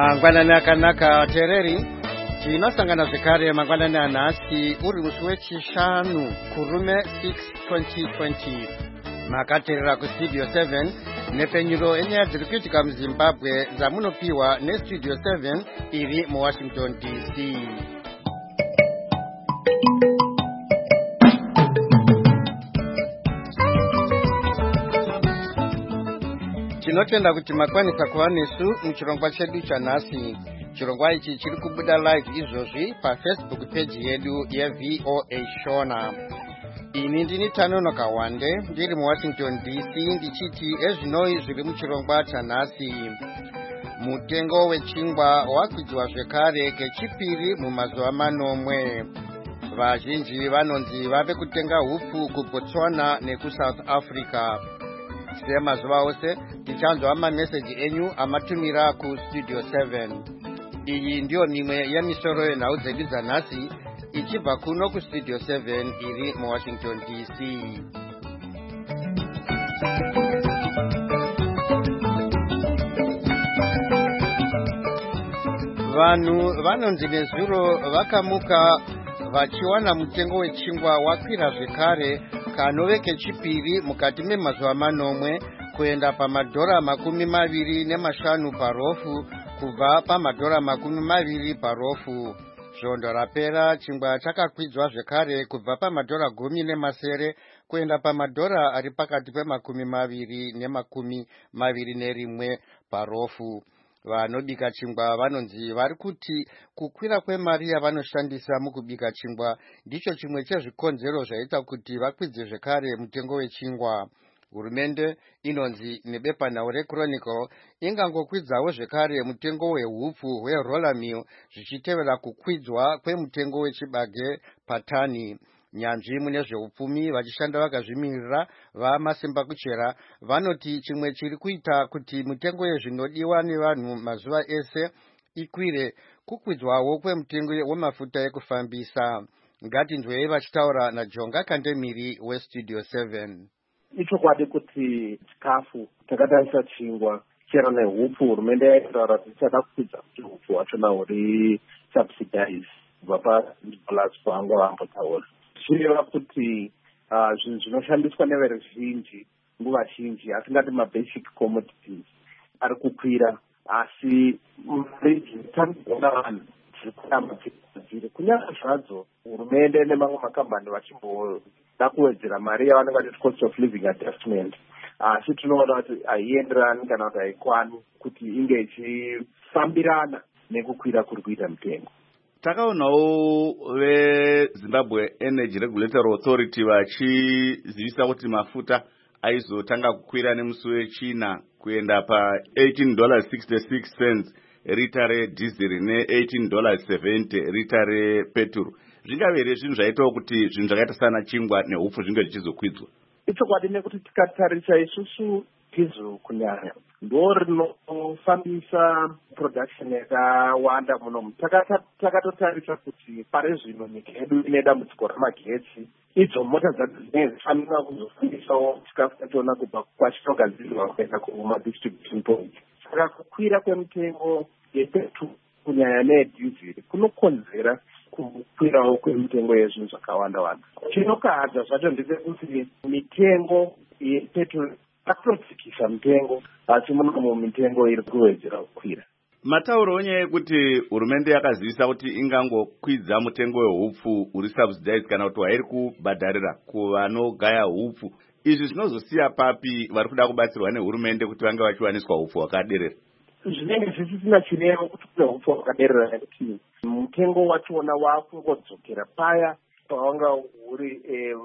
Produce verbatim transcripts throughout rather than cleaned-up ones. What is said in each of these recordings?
Mangwanani akanaka tereri tinosangana zvekare mangwanani anhasi uri musi wechishanu kurume six twenty twenty makateerera kustudio seven nepfenyuro enyaya dziri kuitika muzimbabwe dzamunopiwa nestudio seven iri muwashington D C. Tinotenda kuti makwanisa kuva nesu muchirongwa chedu chanhasi. Chirongwa ichi chiri kubuda live izvozvi pafacebook page yedu yeV O A Shona. Ini ndini Tanonoka Wande ndiri muWashington D C ndichiti ezvinoi zviri muchirongwa chanhasi. Mutengo wechingwa wakwidzwa zvekare kechipiri mumazuva manomwe. Vazhinji vanonzi vave kutenga hupfu kuBotswana nekuSouth Africa. Semazuva ose tichanzwa mameseji enyu amatumira kustudio seven. Iyi ndiyo mimwe yemisoro yenhau dzedu dzanhasi ichibva kuno kustudio seven iri muWashington D C. Vanhu vanonzi nezuro vakamuka vachiwana mutengo wechingwa wakwira zvekare kanove kechipiri mukati memazuva manomwe kuenda pamadhora makumi maviri nemashanu parofu kubva pamadhora makumi maviri parofu. Zvondo rapera chingwa chakakwidzwa zvekare kubva pamadhora gumi nemasere kuenda pamadhora ari pakati pemakumi maviri nemakumi maviri nerimwe parofu. Vanobika chingwa vanonzi vari kuti kukwira kwemari yavanoshandisa mukubika chingwa ndicho chimwe chezvikonzero zvaita kuti vakwidze zvekare mutengo wechingwa. Hurumende inonzi nebepanhau reChronicle ingangokwidzawo zvekare mutengo wehupfu hweroller meal zvichitevera kukwidzwa kwemutengo wechibage patani. Nyanzvi mune zveupfumi vachishanda vakazvimirira vamasimba kuchera vanoti chimwe chiri kuita kuti mutengo yezvinodiwa nevanhu mazuva ese ikwire kukwidzwawo kwemutengo wemafuta ekufambisa. Ngatinzwei vachitaura naJonga Kandemiri westudio seven. Ichokwadi kuti chikafu takatarisa chingwa chero nehupfu hurumende yaitaura kuti ichada kukwidza kuti hupfu hwachona huri subsidize kubva padollars paanga vambotaura. Zvireva kuti zvinhu zvinoshandiswa neveruzhinji nguva zhinji asingati mabasic commodities ari kukwira, asi mari dzinotambidzwa vanhu dziri kuramba dziri kunyange zvadzo hurumende nemamwe makambani vachimboda kuwedzera mari yavanenge vachiti cost of living adjustment, asi tinoona kuti haienderani kana kuti haikwani kuti inge ichifambirana nekukwira kuri kuita mutengo. Takaonawo veZimbabwe Energy Regulatory Authority vachizivisa kuti mafuta aizotanga kukwira nemusi wechina kuenda pa eighteen dollars sixty-six cents rita redhiziri ne-eighteen dollars seventy rita repeturu. Zvingave here zvinhu zvaitawo kuti zvinhu zvakaita sana chingwa nehupfu zvinge zvichizokwidzwa? Ichokwadi nekuti tikatarisa isusu dhizel kunyanya ndo rinofambisa production yakawanda muno. Takatotarisa kuti pari zvino nyika yedu ine dambudziko ramagetsi, idzo mota dzacho dzinenge dzifanira kuzofambisawo chikafu chachona kubva kwachinogadzirwa kuenda kumadistribution point. Saka kukwira kwemutengo yepeturu kunyanya neyedhiziri kunokonzera kukwirawo kwemitengo yezvinhu zvakawanda wanda. Chinokahadza zvacho ndechekuti mitengo yepeturu akutotsikisa mutengo, asi munomo mitengo iri kuwedzera kukwira. Matauro nyaya yekuti hurumende yakazivisa kuti ingangokwidza mutengo wehupfu uri subsidized kana kuti wairi kubhadharira kuvanogaya hupfu. Izvi zvinozosiya papi vari kuda kubatsirwa nehurumende kuti vange vachiwaniswa hupfu hwakaderera? Zvinenge zvisisina chirevo kuti kune hupfu hwakaderera nekuti mutengo wachona wakungodzokera paya pawanga huri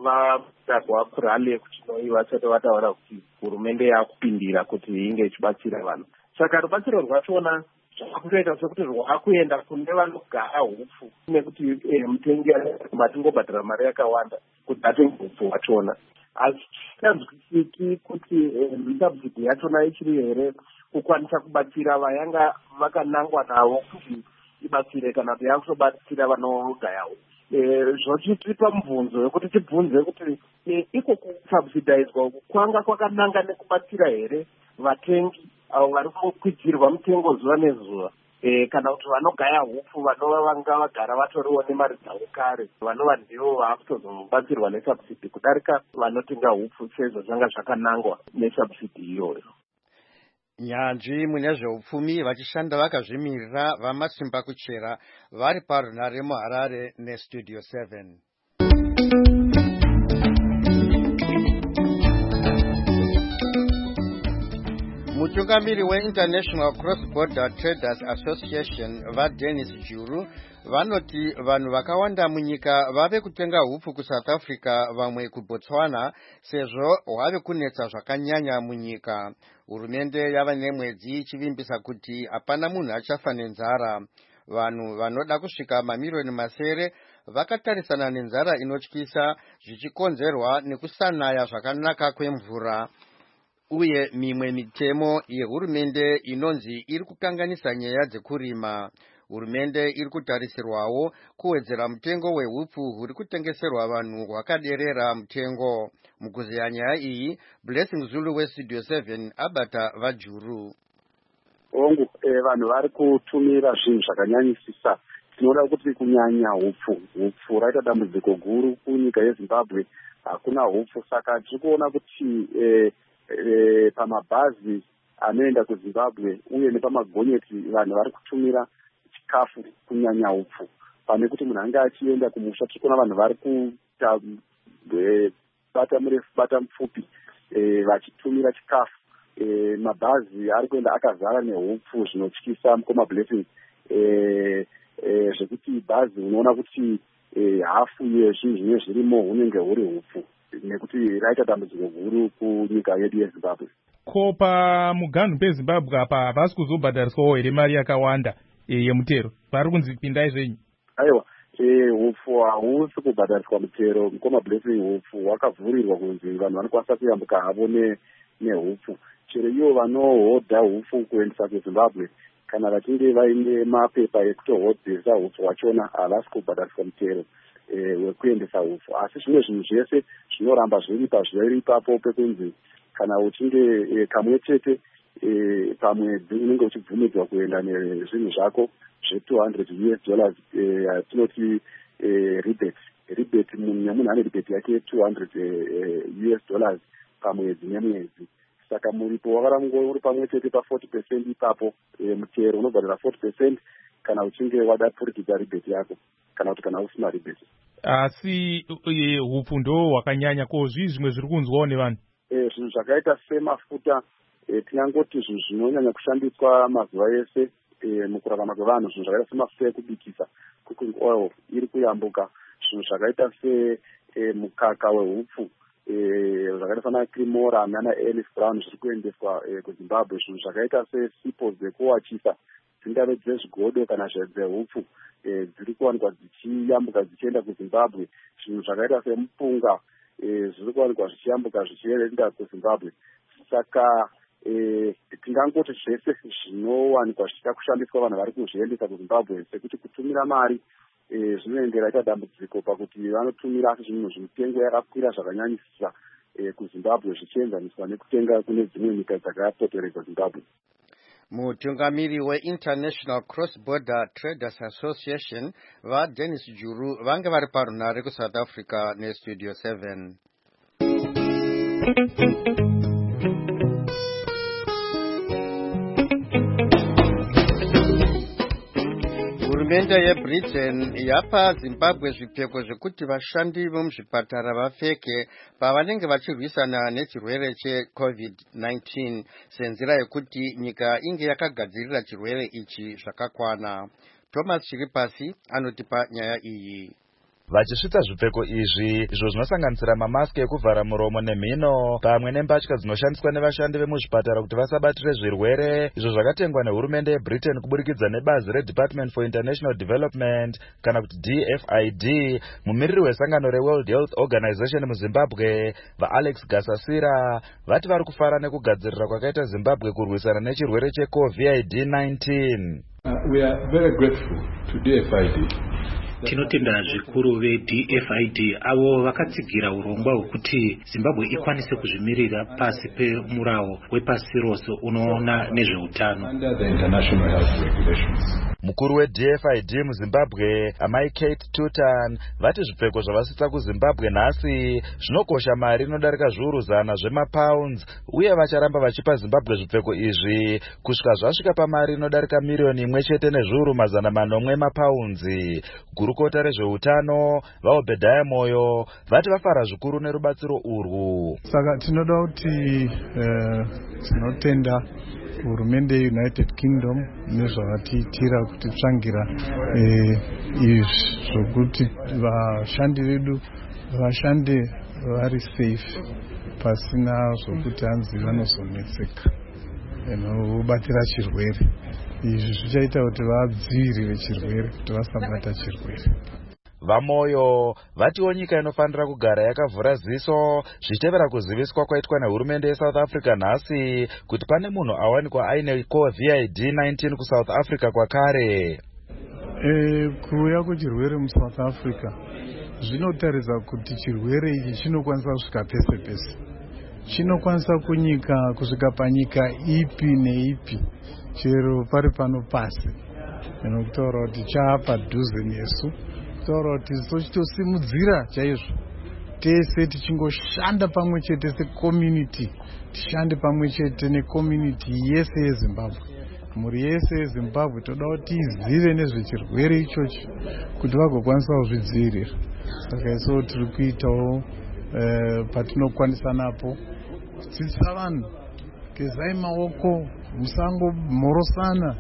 vadzagwa kurale kuti noi vasati vataura kuti hurumende yakupindira kuti inge ichibatsira vanhu. Saka rubatsiro rwachona zvakutoita sekuti rwakuenda kune vanogaya hupfu nekuti mutengi matingobhadhara mari yakawanda kuti atenge hupfu hwachona. Asi zvisinganzwisiki kuti subsidy yachona ichiri here kukwanisa kubatsira vayanga vakanangwa navo kuti ibatsire kana kuti yakutobatsira vanogaya hupfu. Zvochitipa mubvunzo wekuti tibvunze kuti iko kusubsidizwa kwanga kwakananga nekubatsira here vatengi avo vari kukwidzirwa mutengo zuva nezuva, E, kana kuti vanogaya hupfu vanova vanga vagara vatoriwo nemari dzavo kare vanova ndivo vaakutozobatsirwa nesubsidi kudarika vanotenga hupfu sezvo zvanga zvakanangwa nesubsidi iyoyo. Nyanzvi mune zveupfumi vachishanda vakazvimirira vamasimba kuchera vari parunare muHarare nestudio seven. Mutungamiri weInternational Cross-Border Traders Association vaDennis Juru vanoti vanhu vakawanda munyika vave kutenga hupfu kuSouth Africa vamwe kuBotswana sezvo hwave kunetsa zvakanyanya munyika. Hurumende yava nemwedzi ichivimbisa kuti hapana munhu achafa nenzara. Vanhu vanoda kusvika mamiliyoni masere vakatarisana nenzara inotyisa zvichikonzerwa nekusanaya zvakanaka kwemvura uye mimwe mitemo yehurumende inonzi iri kukanganisa nyaya dzekurima. Hurumende iri kutarisirwawo kuwedzera mutengo wehupfu huri kutengeserwa vanhu hwakaderera mutengo. Mukuzeya nyaya iyi, Blessing Zulu weStudio seven abata vaJuru. Ongu eh, vanhu vari kutumira zvinhu zvakanyanyisisa. Tinoda kuti kunyanya hupfu hupfu raita dambudziko guru kunyika yeZimbabwe. Hakuna hupfu, saka tiri kuona kuti eh, E, pamabhazi anoenda kuZimbabwe uye nepamagonyeti vanhu vari kutumira chikafu kunyanya hupfu. Pane kuti munhu anga achienda kumusha tiri kuona vanhu vari kuita e, bata murefu bata mupfupi e, vachitumira chikafu. E, mabhazi ari kuenda akazara nehupfu zvinotyisa mukoma Blessing. E, e, zvekuti bhazi unoona kuti e, hafu yezvinhu zvine zvirimo hunenge huri hupfu nekuti raita dambudziko guru kunyika yedu yeZimbabwe. Ko pamuganhu peZimbabwe apa havasi kuzobhadhariswawo here mari yakawanda e, yemutero? Vari kunzi pindai zvenyu? Aiwa, e, hupfu hausi kubhadhariswa mutero mukoma Blessing. Hupfu hwakavhurirwa kunzi vanhu vanokwanisa kuyambuka havo nehupfu. Chero ivo vanohodha hupfu kuendesa kuZimbabwe kana vachinge vaine mapepa ekutohodzesa hupfu hwachona havasi kubhadhariswa mutero e, wekuendesa hupfu. Asi zvimwe zvinhu zvese zvinoramba zviri pazviri ipapo pekunzi kana uchinge e, kamwe chete e, pamwedzi unenge uchibvumidzwa kuenda nezvinhu zvako zve two hundred U S dollars e, tinoti e, rebate rebate munhu ane rebate yake two hundred e, U S dollars pamwedzi nemwedzi. Saka muripo wakaramungwa uri pamwe chete pa forty percent ipapo e, mutero unobhadhara forty percent kana uchinge wada purikidza rebate yako kana kuti kana usina rebate. Asi hupfu ndo hwakanyanya ko zvii zvimwe zviri kunzwawo nevanhu? E, zvinhu zvakaita semafuta e, tinyangoti zvinhu zvinonyanya kushandiswa mazuva ese e, mukurarama kwevanhu, zvinhu zvakaita semafuta ekubikisa cooking oil iri kuyambuka. Zvinhu zvakaita se e, mukaka wehupfu e, zvakaita sana Cremora nana Ellis Brown zviri kuendeswa e, kuZimbabwe. Zvinhu zvakaita se sipo dzekuwachisa dzingave dzezvigodo kana dzehupfu e, dziri kuwanikwa dzichiyambuka dzichienda kuZimbabwe. Zvinhu zvakaita semupunga e, zviri kuwanikwa zvichiyambuka zvichienda kuZimbabwe. Saka e, tingangoti zvese zvinowanikwa zvichida kushandiswa vanhu vari kuzviendesa kuZimbabwe sekuti kutumira mari e, zvinoendera ita dambudziko pakuti vanotumira asi zvinhu zvimitengo yakakwira zvakanyanyisisa e, kuZimbabwe zvichienzaniswa nekutenga kune dzimwe nyika dzakapoteredza Zimbabwe. Mutungamiri weInternational Cross-Border Traders Association vaDennis Juru vange vari parunare kuSouth Africa neStudio seven. Hurumende yeBritain yapa Zimbabwe zvipfeko zvekuti vashandi vemuzvipatara vapfeke pavanenge vachirwisana nechirwere cheCovid nineteen senzira yekuti nyika inge yakagadzirira chirwere ichi zvakakwana. Thomas Chiripasi anotipa nyaya iyi. Vachisvitsa zvipfeko izvi izvo zvinosanganisira mamaski ekuvhara muromo nemhino pamwe nembatya dzinoshandiswa nevashandi vemuzvipatara kuti vasabatire zvirwere izvo zvakatengwa nehurumende yeBritain kuburikidza nebazi reDepartment for International Development kana kuti D F I D. Mumiriri wesangano reWorld Health Organization muZimbabwe vaAlex Gasasira vati vari kufara nekugadzirira kwakaita Zimbabwe kurwisana nechirwere cheCovid nineteen. Uh, we are very grateful to D F I D Tinotenda zvikuru ve-D F I D avo vakatsigira urongwa hwekuti Zimbabwe ikwanise kuzvimirira pasi pemurawo wepasi rose unoona nezveutano. Mukuru we-D F I D muZimbabwe, amai Kate Tutan, vati zvipfeko zvavasisa kuZimbabwe nhasi zvinokosha mari inodarika zviuru zana zvemapounds, uye vacharamba vachipa Zimbabwe zvipfeko izvi kusvika zvasvika pamari inodarika miriyoni imwe chete nezviuru mazana manomwe mapaunzi. Gurukota rezveutano vaObedhaya Moyo vati vafara zvikuru nerubatsiro urwu. Saka tinoda kuti tinotenda hurumende yeUnited Kingdom nezvavatiitira kuti tsvangira izvi zvokuti vashandi vedu vashande vari safe pasina zvokuti hanzi vanozonetseka nokubatira chirwere. Izvi zvichaita kuti vadzivirire chirwere, kuti vasabata chirwere. Vamoyo vatiwo nyika inofanira kugara yakavhura ziso zvichitevera kuziviswa kwaitwa nehurumende yeSouth Africa nhasi kuti pane munhu awanikwa aine COVID nineteen kuSouth Africa kwakare. E, kuuya kwechirwere muSouth Africa zvinotaridza kuti chirwere ichi chinokwanisa kusvika pese pese. Chinokwanisa kunyika kusvika panyika ipi neipi, chero pari pano pasi. Inokutaura kuti chaapadhuze nesu, kutaura kuti tochitosimudzira chaizvo tese tichingoshanda pamwe chete secommunity, tishande pamwe chete necommunity yese yeZimbabwe. Mhuri yese yeZimbabwe toda kuti izive nezvechirwere ichochi kuti vagokwanisa kuzvidzivirira. Saka isu tiri kuitawo patinokwanisa napo kudzidzisa vanhu, gezai maoko, musangomhorosana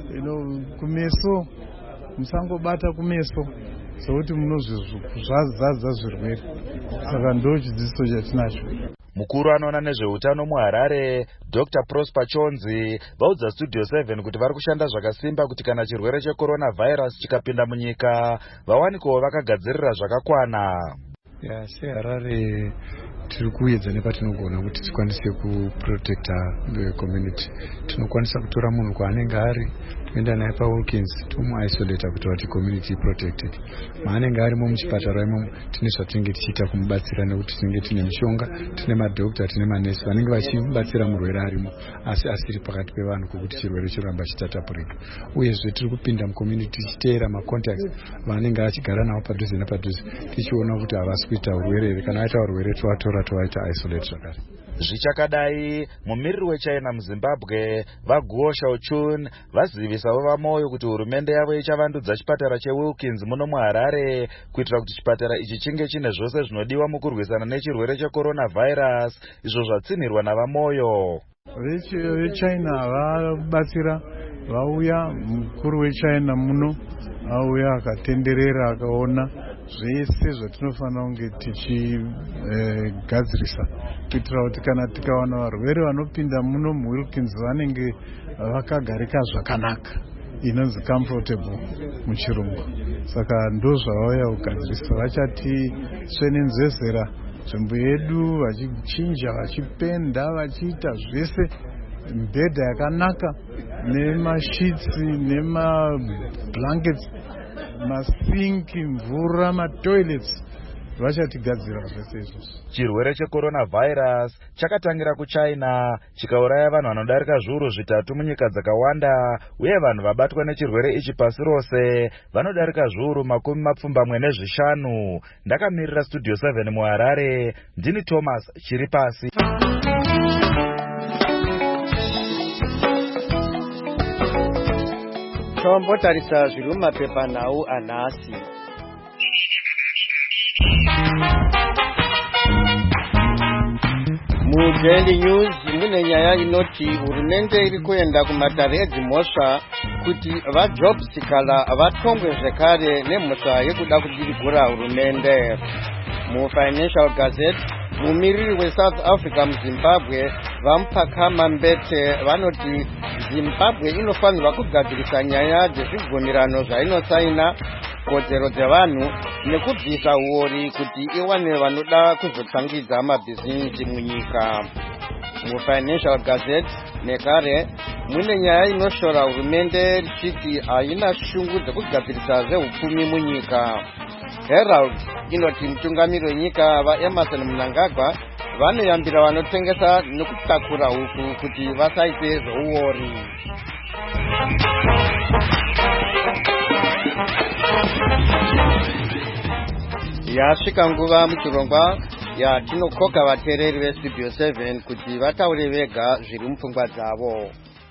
kumeso, musangobata kumeso sokuti munozvazadza zvirwere. Saka ndo chidzidziso chatinacho. Mukuru anoona nezveutano muHarare, Doctor Prosper Chonzi, vaudza Studio seven kuti vari kushanda zvakasimba kuti kana chirwere cheCoronavirus chikapinda munyika vawanikewo vakagadzirira zvakakwana. Ya, seHarare tiri kuedza nepatinogona kuti tikwanise kuprotecta the community. Tinokwanisa kutora munhu kwaanenge ari, toenda naye paWilkins, tomuisolata kuti vati community protected. Maanenge arimo muchipatara imomo tine zvatinenge tichiita kumubatsira nekuti tinenge tine mishonga, tine madhokta, tine manesi vanenge vachimubatsira murwere arimo asi asiri pakati pevanhu kukuti chirwere chiramba chitatapurika. Uyezve tiri kupinda mucommunity tichiteera macontacts vanenge achigara navo padhuze nepadhuze tichiona kuti havasi kuita urwere here, kana aita urwere tovatora tovaita isolate zvakare. Zvichakadai, mumiriri weChina muZimbabwe vaGuo Shaochun vazivisawo vamoyo kuti hurumende yavo ichavandudza chipatara cheWilkins muno muHarare kuitira kuti chipatara ichi chinge chine zvose zvinodiwa mukurwisana nechirwere cheCoronavirus, izvo zvatsinhirwa navamoyo. VeChina vabatsira, vauya mukuru weChina muno auya akatenderera akaona zvese zvatinofanira kunge tichigadzirisa kuitira kuti kana tikawana varwere vanopinda muno muWilkins vanenge vakagarika zvakanaka, inonzi comfortable muchirungu. Saka ndo zvavauya kugadzirisa, vachati svenenzezera nzvimbo yedu, vachichinja, vachipenda, vachiita zvese, mibhedha yakanaka nemashitsi nemablankets, masinki, mvura, matoilets, vachatigadzira zvese izvozvo. Chirwere cheCoronavirus chakatangira kuChina chikauraya vanhu vanodarika zviuru zvitatu munyika dzakawanda, uye vanhu vabatwa nechirwere ichi pasi rose vanodarika zviuru makumi mapfumbamwe nezvishanu. Ndakamirira Studio seven muHarare, ndini Thomas Chiripasi. Tombotarisa zviri mumapepanhau anhasi. MuDaily News mune nyaya inoti hurumende iri kuenda kumatare edzimhosva kuti vaJob Sikala vatongwe zvekare nemhosva yekuda kudirigura hurumende. MuFinancial Gazette mumiriri weSouth Africa muZimbabwe vaMupakama Mbete vanoti Zimbabwe inofanirwa kugadzirisa nyaya dzezvibvumirano zvainosaina, kodzero dzevanhu nekubvisa uori kuti iwane vanoda kuzotangidza mabhizinisi munyika. MuFinancial Gazette nekare mwine nyaya inoshora hurumende richiti haina shungu dzekugadzirisa zveupfumi munyika. Herald inoti mutungamiri wenyika vaEmerson Mnangagwa vanoyambira vanotengesa nekutakura huku kuti vasaite zveuori. Yasvika nguva muchirongwa yatinokoka vateereri vestudio seven kuti vataure vega zviri mupfungwa dzavo.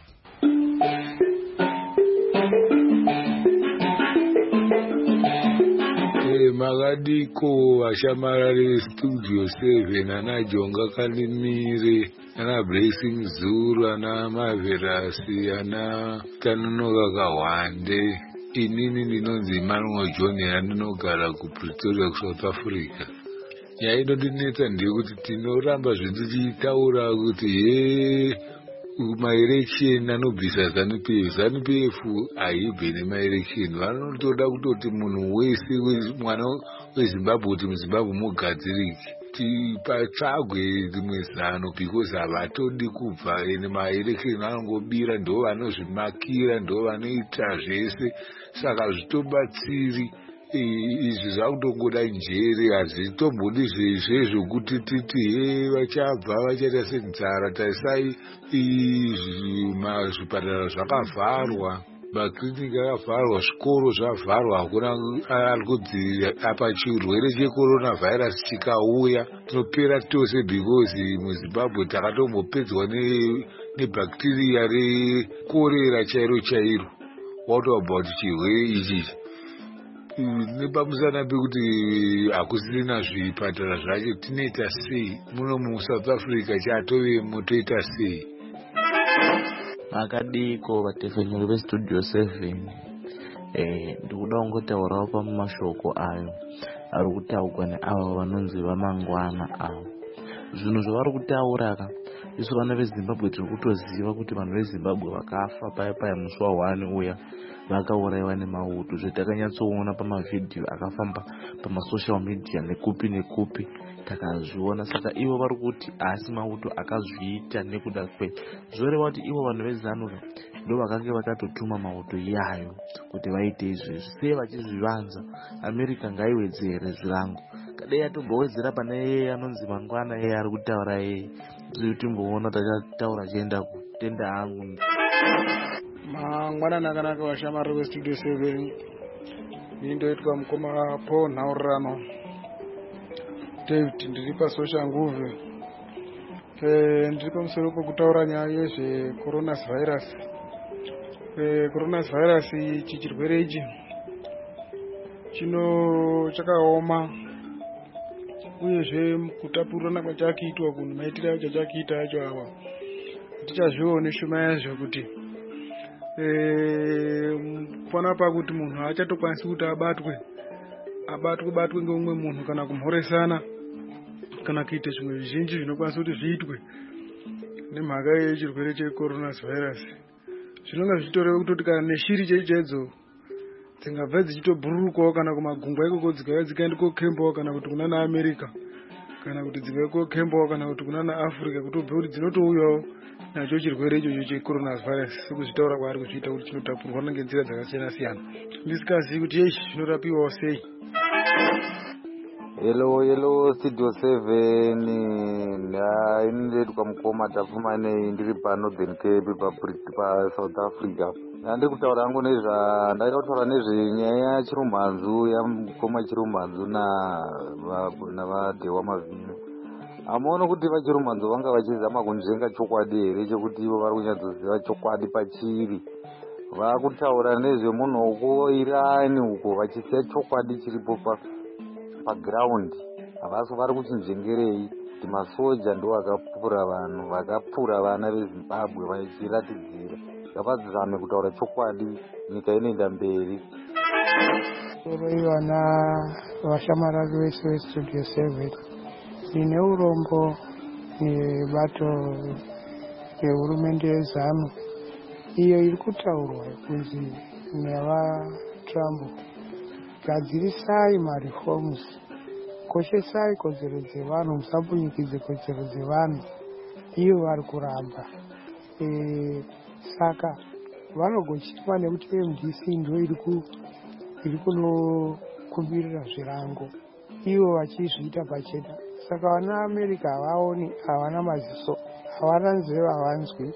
Makadiko vashamarari studio seven ana Jonga Kalimire ana Blessing Zulu ana Maverasi ana Kanonoka Kawande. Inini ndinonzi Emmanuel John ndinogara kuPretoria kuSouth Africa. Yainondinetsa ndekuti tinoramba zvetichitaura kuti he maelection anobvisa ZANU-P F. ZANU-P F haibve nemaelection. Vanotoda kutoti munhu wese mwana weZimbabwe kuti muZimbabwe mugadzirike patsvagwe rimwe zano because havatodi kubva ene maelection anongobira ndo vanozvimakira ndo vanoita zvese saka zvitobatsiri izvi zvakutongoda njere hazvitombodi zveshe zvokuti titi he vachabva vachaita senzara tarisai zvipatara zvakavharwa makliniki akavharwa zvikoro zvavharwa hakuna ari kudzivirira apa chirwere cheCoronavirus chikauya tinopera tose because muZimbabwe takatombopedzwa nebhakteria rekorera chairo chairo. What about chirwere ichi nepamusana pekuti hakusina zvipatara zvacho tinoita sei muno muSouth Africa chatovemo toita sei? Makadiko vatefenyeri vestudio seven eh ndikuda kungotaurawo pamashoko ayo ari kutaurwa neavo vanonzi vamangwana avo. Zvinhu zvavari kutaura ka isu vana veZimbabwe tiri kutoziva kuti vanhu veZimbabwe vakafa paya paya musi waone uya vakaurayiwa nemauto zvetakanyatsoona pamavhidhiyo akafamba pamasocial media nekupi nekupi takazviona. Saka ivo vari kuti asi mauto akazviita nekuda kwe zvoreva kuti ivo vanhu veZANU ndo vakange vakatotuma mauto iyayo kuti vaite izvezvi sei vachizvivanza. America ngaiwedzere zvirango kadai yatombowedzera pane yeye anonzi mangwana yeye ari kutaura yeye zvitimboona tachataura chienda kutenda hangu. Mangwana nakanaka vashamariri vestudio seven indoitwa mukoma Paul Nhaurano David ndiri pasosha nguve ndiri pamusoro pokutaura nyaya yezvecoronavirus. Coronavirus ichi chirwere ichi chino chakaoma uyezve kutapurirana kwachakiitwa kunhu maitiro acho chakiita acho awa tichazvione shuma yazvo kuti pona pakuti munhu haachatokwanisi kuti abatwe abatwe batwe ngeumwe munhu kana kumhoresana kana kuite zvimwe zvizhinji zvinokwanisa kuti zviitwe nemhaka yechirwere cheCoronavirus. Zvinonga zvichitoreva kutoti kana neshiri chaidzo dzingabva dzichitobhururukawo kana kumagungwa ikoko dzikauya dzikaenda kokembawo kana kuti kuna naAmerica kana kuti dzikauya kokembawo kana kuti kuna naAfrica kutobva kuti dzinotouyawo nacho chirwere ichocho cheCoronavirus sekuzvitaura kwaari kuzviita kuti chinotapurwana ngenzira dzakasiyana siyana. Ndisingazivi kuti yeshi zvinorapiwawo sei. Hello, hello, Studio seven. Inoitwa mukoma tapfuma nei ndiri paNorthern Cape paSouth Africa. Ndiri kutaura hangu nezva ndaida kutaura nezvenyaya yachirumhanzu yamukoma chirumhanzu navaDhewa Mavhino. Amaona kuti vachirumhanzu vanga vachizama kunzvenga chokwadi here chekuti ivo vari kunyatsoziva chokwadi pachiri. Vakutaura nezvemunhu uko Irani uko vachisiya chokwadi chiripo pa paground. Havasi vari kuchinzvengerei kuti masoja ndo vakapfura vanhu vakapfura vana veZimbabwe vachiratidzira ngavazame kutaura chokwadi nyika inoenda mberi. Vana vashamarari vese vestudio seven ine urombo nebato rehurumende yeZANU iyo iri kutaurwa kunzi navaTrump gadzirisai mareforms, koshesai kodzero dzevanhu, musapunyikidze kodzero dzevanhu. Ivo vari kuramba saka vanogochitwa nekuti M D C ndo iri kunokumbirira zvirango ivo vachizviita pachena. Saka vana America havaoni, havana maziso, havana nzeve, havanzwi.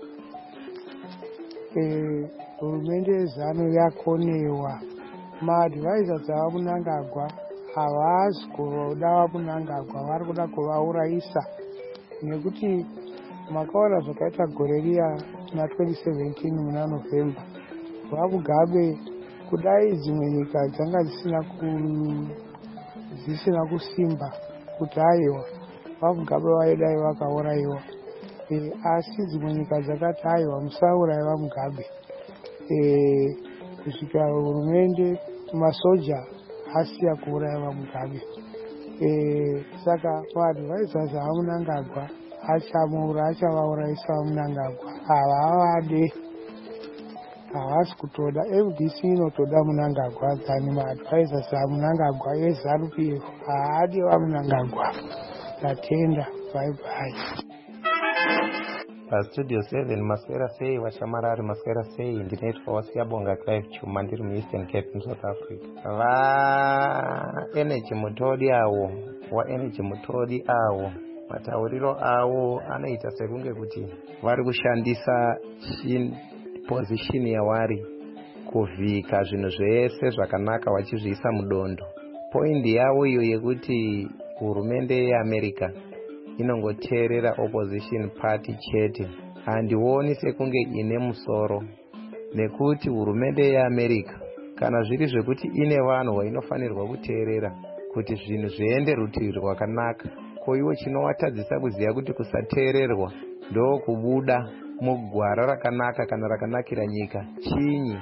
Hurumende yezano yakonewa. Maadvisors ava Mnangagwa havasi kuda vaMnangagwa, vari kuda kuvaurayisa nekuti makaona zvakaita gore riya na twenty seventeen muna November. VaMugabe kudai dzimwe nyika dzanga dzisina ku dzisina kusimba kuti aiwa VaMugabe vaidai vakaurayiwa. E, asi dzimwe nyika dzakati aiwa musaurayi VaMugabe. E, kusvika hurumende masoja asiya kuuraya VaMugabe. E, saka maadvisors avaMnangagwa achamuura achavaurayisa VaMnangagwa havavade, havasi kutoda. M D C inotoda Mnangagwa dzani maadvisors aMnangagwa eZANU P F haadi VaMnangagwa. Tatenda, bye bye. Studio seven maswera sei vashamarari maswera sei ndinoitwa wasiyabonga Clive Chuma ndiri muEastern Cape muSouth Africa. Va energy mutodi awo wa energy mutodi awo matauriro awo anoita sekunge kuti vari kushandisa position yavari kuvhika zvinhu zvese zvakanaka vachizviisa mudondo. Point yavo iyo yekuti hurumende yeAmerica inongoteerera opposition party chete handioni sekunge ine musoro, nekuti hurumende yeAmerica kana zviri zvekuti ine vanhu vainofanirwa kuteerera kuti zvinhu zviende rutivi rwakanaka, koiwo chinowatadzisa kuziva kuti kusateererwa ndo kubuda mugwara rakanaka kana rakanakira nyika chinyi.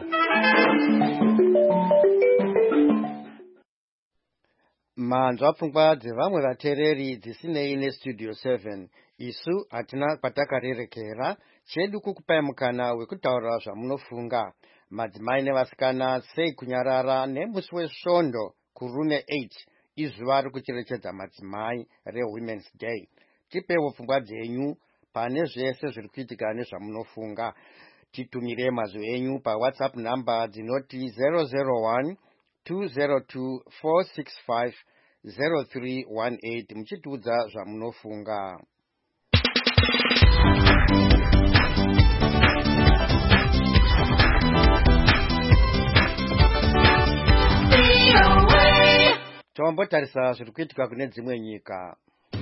Manzwa pfungwa dzevamwe vateereri dzisinei neStudio seven. Isu hatina kwatakarerekera, chedu kukupai mukana wekutaura zvamunofunga. Madzimai nevasikana sei kunyarara nemusi wesvondo kurume eight izuva rekucherechedza madzimai reWomen's Day. Tipewo pfungwa dzenyu pane zvese zviri kuitika nezvamunofunga. Titumire mazwi enyu paWhatsApp number dzinoti zero zero one two zero two four six five zero three one eight muchitiudza zvamunofunga. Tombotarisa zviri kuitika kune dzimwe nyika.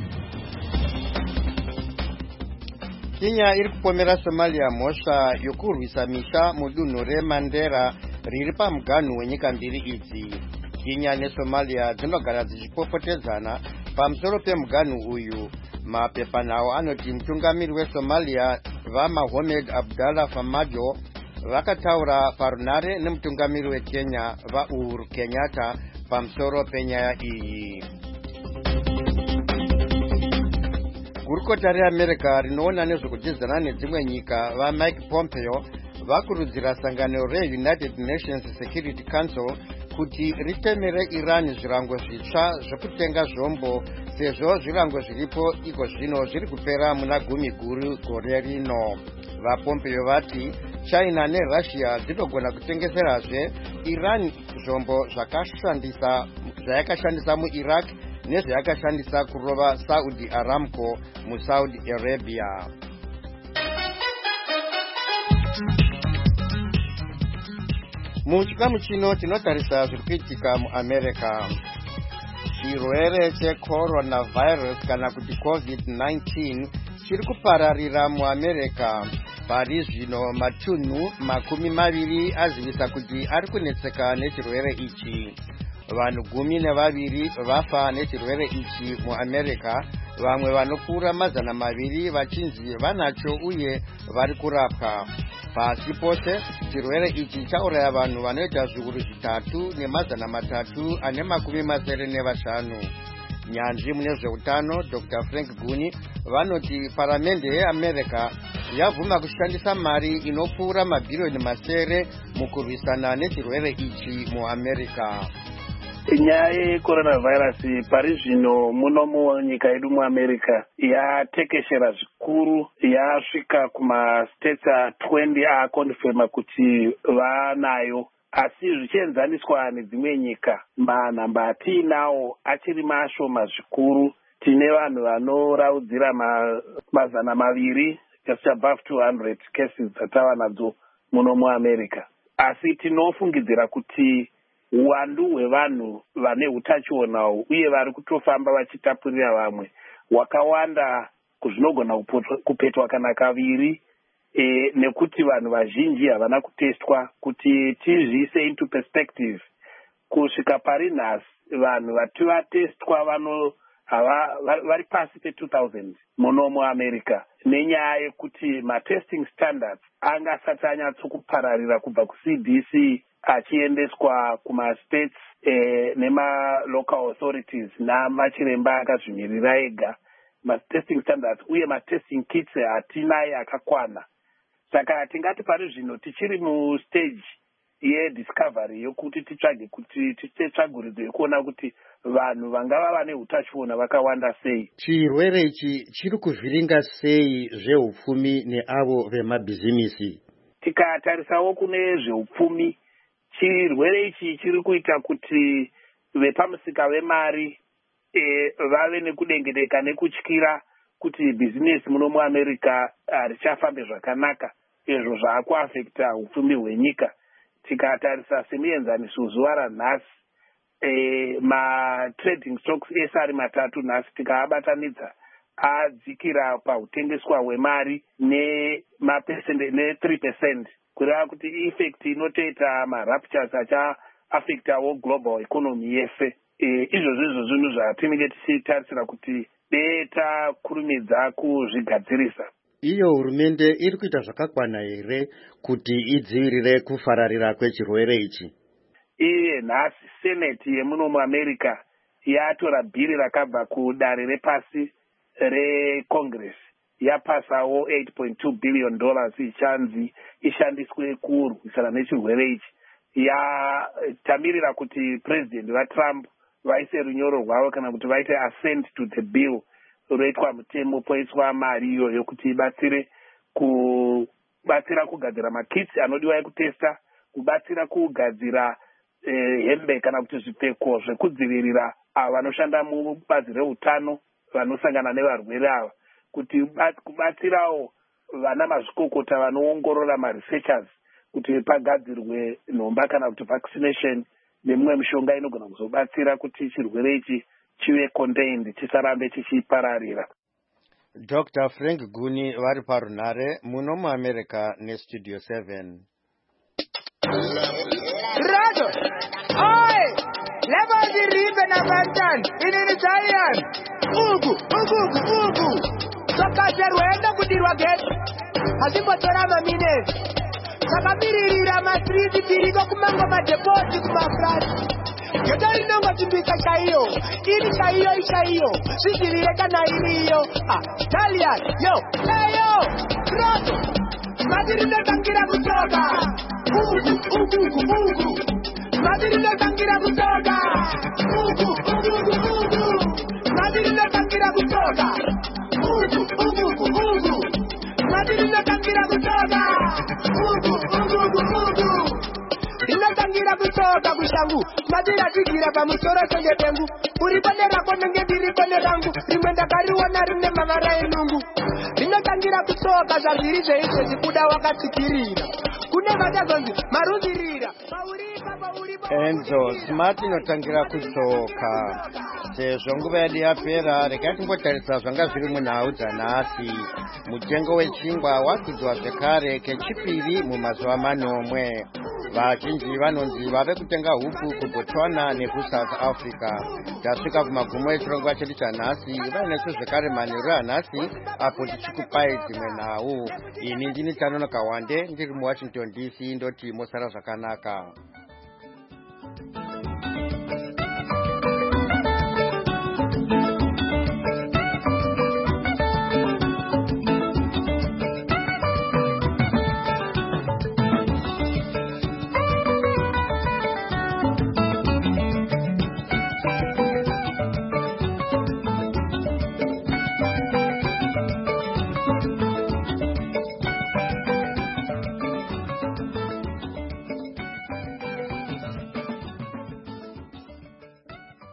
Kenya iri kupomera Somalia mhosva yokurwisa misha mudunhu reMandera riri pamuganhu wenyika mbiri idzi. Kenya neSomalia dzinogara dzichipopotedzana pamusoro pemuganhu uyu. Mapepanhau anoti mutungamiri weSomalia vaMohamed Abdallah Farmajo vakataura parunare nemutungamiri weKenya vaUhuru Kenyatta pamusoro penyaya iyi. Gurukota reAmerica rinoona nezvekudyidzana nedzimwe nyika vaMike Pompeo vakurudzira sangano reUnited Nations Security Council kuti ritemere Iran zvirango zvitsva zvekutenga zvombo sezvo zvirango zviripo iko zvino zviri kupera muna gumi guru gore rino. VaPompeo vati China neRussia dzinogona kutengeserazve Iran zvombo zvakashandisa zvayakashandisa muIraq nezvayakashandisa kurova Saudi Aramco muSaudi Arabia. Muchikamu chino tinotarisa zviri kuitika muAmerica. Chirwere cheCoronavirus kana kuti COVID nineteen chiri kupararira muAmerica. Pari zvino matunhu makumi maviri azivisa kuti ari kunetseka nechirwere ichi. Vanhu gumi nevaviri vafa nechirwere ichi muAmerica, vamwe vanopfuura mazana maviri vachinzi vanacho uye vari kurapwa. Pasi pose chirwere ichi chauraya vanhu vanoita zviuru zvitatu nemazana matatu ane makumi masere nevashanu. Nyanzvi mune zveutano Doctor Frank Guni vanoti paramende yeAmerica yavhuma kushandisa mari inopfuura mabhirioni masere mukurwisana nechirwere ichi muAmerica. Nyaya yeCoronavirus pari zvino muno munyika yedu muAmerica yatekeshera zvikuru, yasvika kumastates twenty akonfirma kuti vanayo, asi zvichienzaniswa nedzimwe nyika manhamba atiinawo achiri mashoma zvikuru. Tine vanhu vanoraudzira ma, mazana maviri just above two hundred cases dzatava nadzo muno muAmerica, asi tinofungidzira kuti uwandu hwevanhu vane utachiona uye vari kutofamba vachitapurira vamwe hwakawanda kuzvinogona kupetwa kana kaviri, e, nekuti vanhu vazhinji havana kutestwa. Kuti tizviise into perspective, kusvika pari nhasi vanhu vati vatestwa vano vari pasi pe two thousand muno muAmerica, nenyaya yekuti matesting standards anga asati anyatsokupararira kubva ku-C D C achiendeswa kumastates eh, nema-local authorities namachiremba akazvimirira ega. Ma-testing standards uye ma-testing kits hatinaye akakwana. Saka tingati pari zvino tichiri mustage yediscovery yokuti titsvage kuti tiite tsvaguridzo yekuona kuti vanhu vangava vane utachiona vakawanda sei. Chirwere ichi chiri kuvhiringa sei zveupfumi neavo vemabhizimisi? Tikatarisawo kune zveupfumi, chirwere ichi chiri kuita kuti vepamusika vemari e, vave nekudengereka nekutyira kuti bhizinesi muno muAmerica richafambe zvakanaka, izvo zvaakuafekta upfumi hwenyika. Tikatarisa semuenzaniso zuva ranhasi, e, ma-trading stocks ese ari matatu nhasi tikaabatanidza adzikira pautengeswa hwemari nemapesende ne-three percent, kureva kuti effect inotoita maraptures achaafektawo global economy yese. E, izvozvo izvo zvinhu zvatinenge tichitarisira kuti deta kurumidza kuzvigadzirisa. Iyo hurumende iri kuita zvakakwana here kuti idzivirire kufararira kwechirwere ichi? Iye nhasi seneti yemuno muAmerica yatora bhiri rakabva kudare repasi recongress, yapasawo eight point two billion dollars ichanzi ishandiswe kurwisana nechirwere ichi. Yatamirira kuti president vaTrump vaise runyoro rwavo kana kuti vaite assent to the bill roitwa mutemo poiswa mari iyo yokuti ibatsire kubatsira kugadzira makits anodiwa ekutesta, kubatsira kugadzira eh, hembe kana kuti zvipfeko zvekudzivirira ava vanoshanda mubazi reutano vanosangana nevarwere ava, kuti kubatsirawo vana mazvikokota vanoongorora maresearchers kuti pagadzirwe nhomba kana kuti vaccination nemimwe mishonga inogona kuzobatsira kuti chirwere ichi chive contained, chisarambe chichipararira. Doctor Frank Guni vari parunhare muno muAmerica nestudio seven. Rado! Oi! Leva ziribe na bantan, inini zayan! Ugu, ugu, ugu, ugu! Sokajerwenda kudirwa geti, hazimbotora maminezi. Sakabiririra mastriti tiriko kumango madepoti kumafrati. Yodari nongo timbika chaiyo, ini chaiyo ichaiyo, sisirire kana iriyo. Ah, Italian, yo, hey yo, Rado! Madiri no tangira kutoka, ugu, ugu, ugu, ugu. Madiri no tangira kutoka, ugu, ugu, ugu, ugu. Madiri no tangira kutoka, ugu, ugu, ugu, ugu. Madiri no tangira kutoka, ugu, ugu, ugu, ugu. Inotangira kutoka kushangu, madira tigira pamusoro songe pengu. Uripone rako nenge diripone rangu, rimwenda kariwana rine mavara enungu. Inotangira kutoka zvazviri zveizve zikuda wakatsikirira. Kune vachazonzi maruzirira. Enzo, smart inotangira kutoka. Sezvo nguva yedu yapera, regai timbotarisa zvanga zviri munhau dzanhasi. Mutengo wechingwa wakwidzwa zvekare kechipiri mumazuva manomwe. Vazhinji vanonzi vave kutenga huku kuBotswana nekuSouth Africa. Tasvika kumagumo echirongwa chedu chanhasi, vainesu zvekare manheru anhasi apo tichikupai dzimwe nhau. Ini ndini Tanonoka Wande ndiri muWashington D C, ndoti mosara zvakanaka.